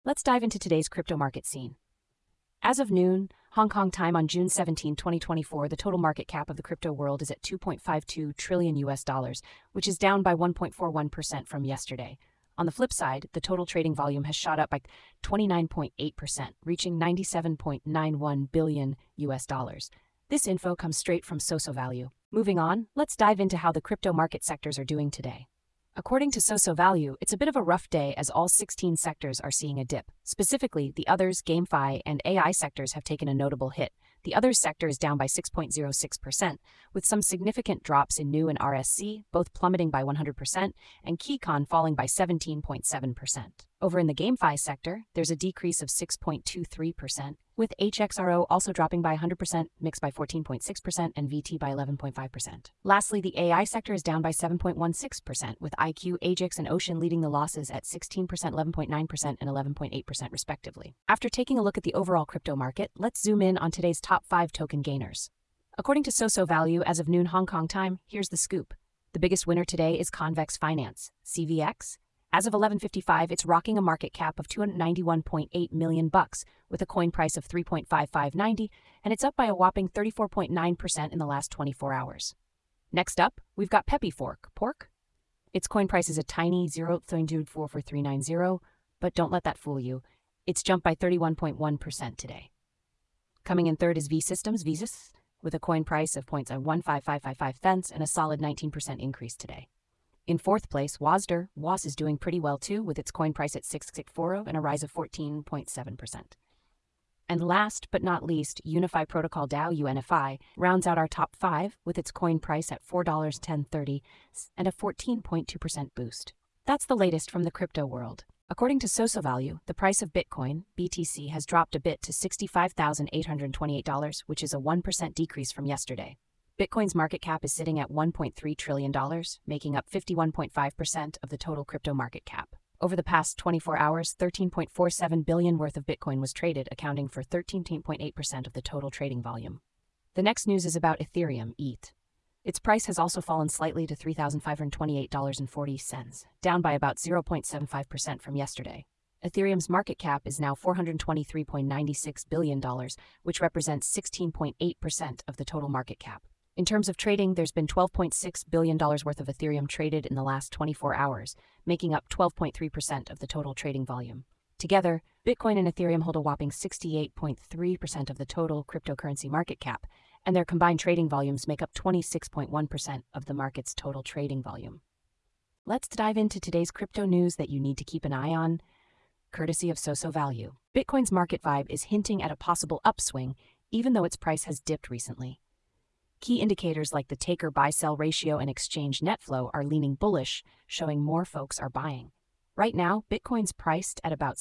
Let's dive into today's crypto market scene. As of noon, Hong Kong time on June 17, 2024, the total market cap of the crypto world is at 2.52 trillion US dollars, which is down by 1.41% from yesterday. On the flip side, the total trading volume has shot up by 29.8%, reaching 97.91 billion US dollars. This info comes straight from SoSoValue. Moving on, let's dive into how the crypto market sectors are doing today. According to SoSoValue, it's a bit of a rough day as all 16 sectors are seeing a dip. Specifically, the others, GameFi, and AI sectors have taken a notable hit. The others sector is down by 6.06%, with some significant drops in NU and RSC, both plummeting by 100%, and KeyCon falling by 17.7%. Over in the GameFi sector, there's a decrease of 6.23%, with HXRO also dropping by 100%, MIX by 14.6%, and VT by 11.5%. Lastly, the AI sector is down by 7.16%, with IQ, Ajax, and Ocean leading the losses at 16%, 11.9%, and 11.8% respectively. After taking a look at the overall crypto market, let's zoom in on today's top 5 token gainers. According to SoSoValue, as of noon Hong Kong time, here's the scoop. The biggest winner today is Convex Finance, CVX. As of 11:55, it's rocking a market cap of $291.8 million bucks, with a coin price of 3.5590, and it's up by a whopping 34.9% in the last 24 hours. Next up, we've got Peppy Pork. Its coin price is a tiny 0.44390, but don't let that fool you. It's jumped by 31.1% today. Coming in third is V Systems, Visys, with a coin price of 0.15555 cents and a solid 19% increase today. In fourth place, WOSDR. WOS is doing pretty well too, with its coin price at 6640 and a rise of 14.7%. And last but not least, Unify Protocol DAO UNFI rounds out our top 5 with its coin price at $4.1030 and a 14.2% boost. That's the latest from the crypto world. According to SoSoValue, the price of Bitcoin, BTC, has dropped a bit to $65,828, which is a 1% decrease from yesterday. Bitcoin's market cap is sitting at $1.3 trillion, making up 51.5% of the total crypto market cap. Over the past 24 hours, 13.47 billion worth of Bitcoin was traded, accounting for 13.8% of the total trading volume. The next news is about Ethereum, ETH. Its price has also fallen slightly to $3,528.40, down by about 0.75% from yesterday. Ethereum's market cap is now $423.96 billion, which represents 16.8% of the total market cap. In terms of trading, there's been $12.6 billion worth of Ethereum traded in the last 24 hours, making up 12.3% of the total trading volume. Together, Bitcoin and Ethereum hold a whopping 68.3% of the total cryptocurrency market cap, and their combined trading volumes make up 26.1% of the market's total trading volume. Let's dive into today's crypto news that you need to keep an eye on, courtesy of SoSoValue. Bitcoin's market vibe is hinting at a possible upswing, even though its price has dipped recently. Key indicators like the taker-buy-sell ratio and exchange net flow are leaning bullish, showing more folks are buying. Right now, Bitcoin's priced at about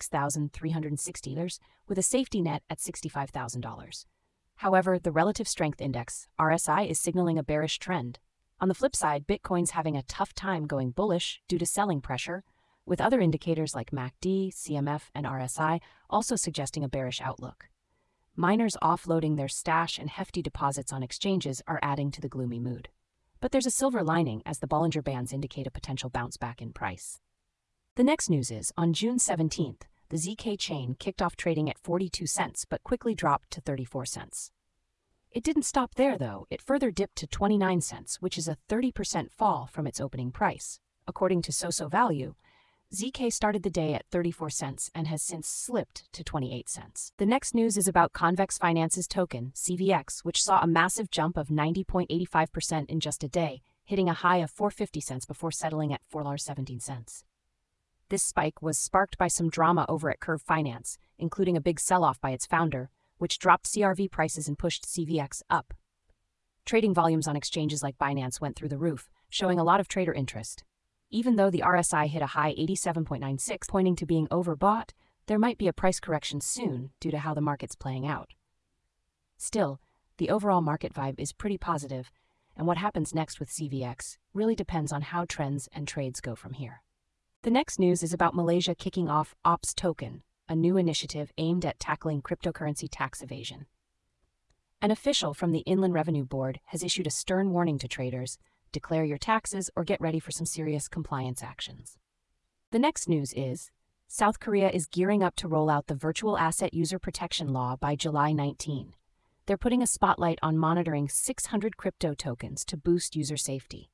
$66,360, with a safety net at $65,000. However, the Relative Strength Index, RSI, is signaling a bearish trend. On the flip side, Bitcoin's having a tough time going bullish due to selling pressure, with other indicators like MACD, CMF, and RSI also suggesting a bearish outlook. Miners offloading their stash and hefty deposits on exchanges are adding to the gloomy mood. But there's a silver lining as the Bollinger Bands indicate a potential bounce back in price. The next news is, on June 17th, the ZK chain kicked off trading at 42 cents but quickly dropped to 34 cents. It didn't stop there though, it further dipped to 29 cents, which is a 30% fall from its opening price. According to SoSoValue, ZK started the day at 34 cents and has since slipped to 28 cents. The next news is about Convex Finance's token, CVX, which saw a massive jump of 90.85% in just a day, hitting a high of 4.50 cents before settling at $4.17. This spike was sparked by some drama over at Curve Finance, including a big sell-off by its founder, which dropped CRV prices and pushed CVX up. Trading volumes on exchanges like Binance went through the roof, showing a lot of trader interest. Even though the RSI hit a high 87.96, pointing to being overbought, there might be a price correction soon due to how the market's playing out. Still, the overall market vibe is pretty positive, and what happens next with CVX really depends on how trends and trades go from here. The next news is about Malaysia kicking off Ops Token, a new initiative aimed at tackling cryptocurrency tax evasion. An official from the Inland Revenue Board has issued a stern warning to traders: declare your taxes or get ready for some serious compliance actions. The next news is, South Korea is gearing up to roll out the Virtual Asset User Protection Law by July 19. They're putting a spotlight on monitoring 600 crypto tokens to boost user safety.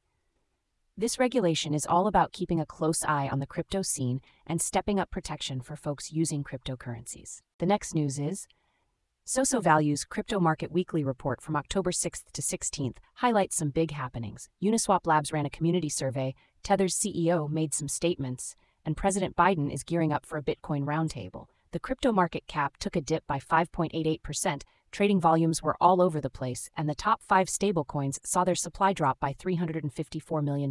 This regulation is all about keeping a close eye on the crypto scene and stepping up protection for folks using cryptocurrencies. The next news is SoSoValue's Crypto Market Weekly Report from October 6th to 16th highlights some big happenings. Uniswap Labs ran a community survey, Tether's CEO made some statements, and President Biden is gearing up for a Bitcoin roundtable. The crypto market cap took a dip by 5.88%, trading volumes were all over the place, and the top 5 stablecoins saw their supply drop by $354 million.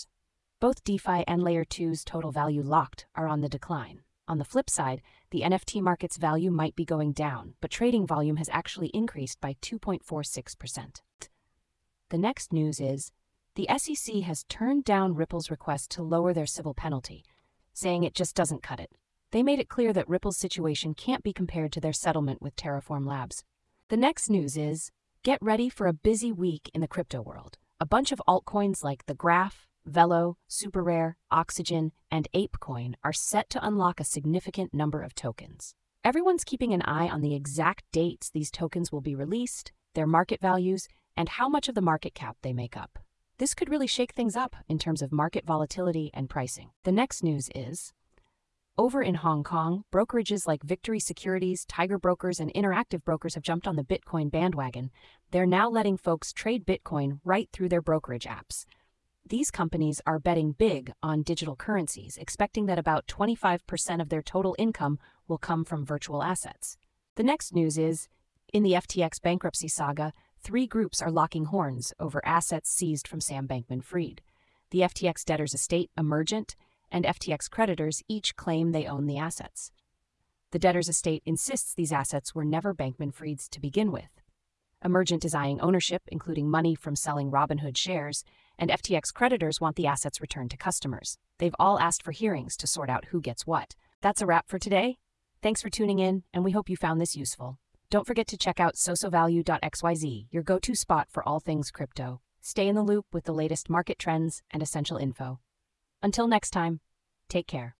Both DeFi and Layer 2's total value locked are on the decline. On the flip side, the NFT market's value might be going down, but trading volume has actually increased by 2.46%. The next news is the SEC has turned down Ripple's request to lower their civil penalty, saying it just doesn't cut it. They made it clear that Ripple's situation can't be compared to their settlement with Terraform Labs. The next news is, get ready for a busy week in the crypto world. A bunch of altcoins like the Graph, Velo, SuperRare, Oxygen, and ApeCoin are set to unlock a significant number of tokens. Everyone's keeping an eye on the exact dates these tokens will be released, their market values, and how much of the market cap they make up. This could really shake things up in terms of market volatility and pricing. The next news is, over in Hong Kong, brokerages like Victory Securities, Tiger Brokers, and Interactive Brokers have jumped on the Bitcoin bandwagon. They're now letting folks trade Bitcoin right through their brokerage apps. These companies are betting big on digital currencies, expecting that about 25% of their total income will come from virtual assets. The next news is, in the FTX bankruptcy saga, 3 groups are locking horns over assets seized from Sam Bankman-Fried. The FTX debtors estate, Emergent, and FTX creditors each claim they own the assets. The debtors estate insists these assets were never Bankman-Fried's to begin with. Emergent is eyeing ownership, including money from selling Robinhood shares, and FTX creditors want the assets returned to customers. They've all asked for hearings to sort out who gets what. That's a wrap for today. Thanks for tuning in, and we hope you found this useful. Don't forget to check out sosovalue.xyz, your go-to spot for all things crypto. Stay in the loop with the latest market trends and essential info. Until next time, take care.